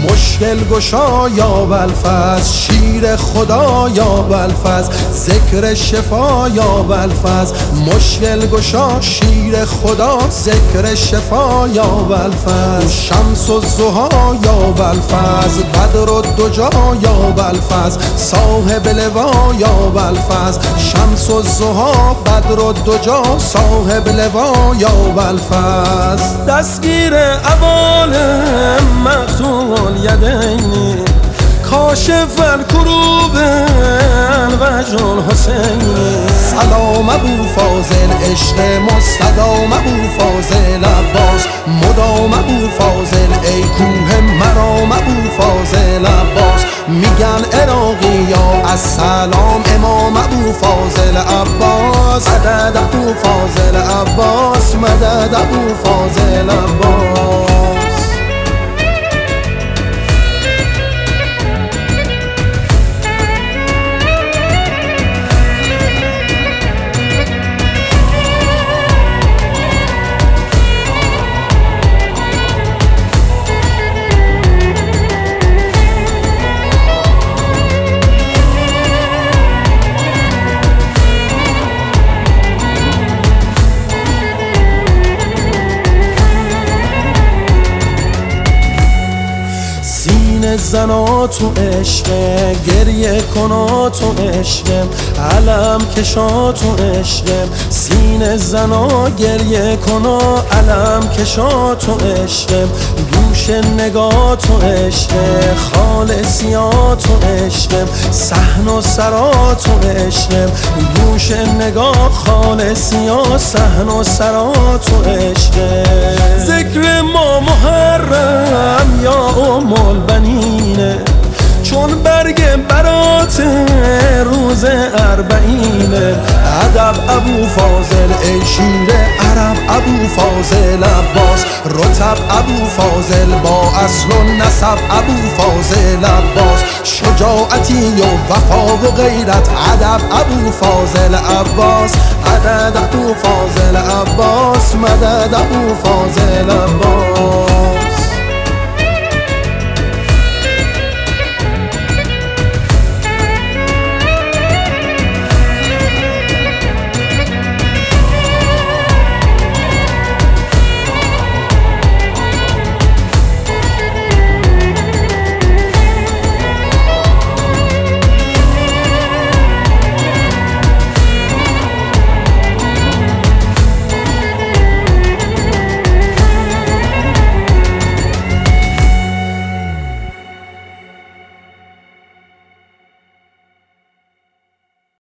مشکل گشا یا بلفز، شیر خدا یا بلفز، ذکر شفا یا بلفز. مشکل گشا شیر خدا، ذکر شفا یا بلفز. شمس الضحی یا بلفز، بدر الدجا یا بلفز، صاحب لوا یا بلفز. شمس الضحی بدر الدجا، صاحب لوا یا بلفز. دستگیر عوالم مقتول یدینی، کاشف الکروب الوجه الحسینی. سلام ابو فاضل عشق مستدام ابو فاضل عباس، مدام ابو فاضل ای کوه مرام ابو فاضل عباس. میگن عراقی یا السلام امام ابو فاضل عباس. مدد ابو فاضل عباس، مدد ابو فاضل عباس. زنا تو عشقم، گریه کنا تو عشقم، علم کشا تو عشقم. سینه زنا گریه کنا، علم کشا تو عشقم. گوش نگاه تو عشقم، خالصیا تو عشقم. صحن و سرا تو عشقم، گوش نگاه خالصیا. صحن و سرا تو عشقم. ذکر ما محرم یا ام البنینه، چون برگ برات روز اربعینه. ادب ابو فاضل ای شیر عرب ابو فاضل عباس. رتب ابو فاضل با اصل و نسب ابو فاضل عباس. شجاعتی و وفا و غیرت ادب ابو فاضل عباس. مدد ابو فاضل عباس، مدد ابو فاضل عباس.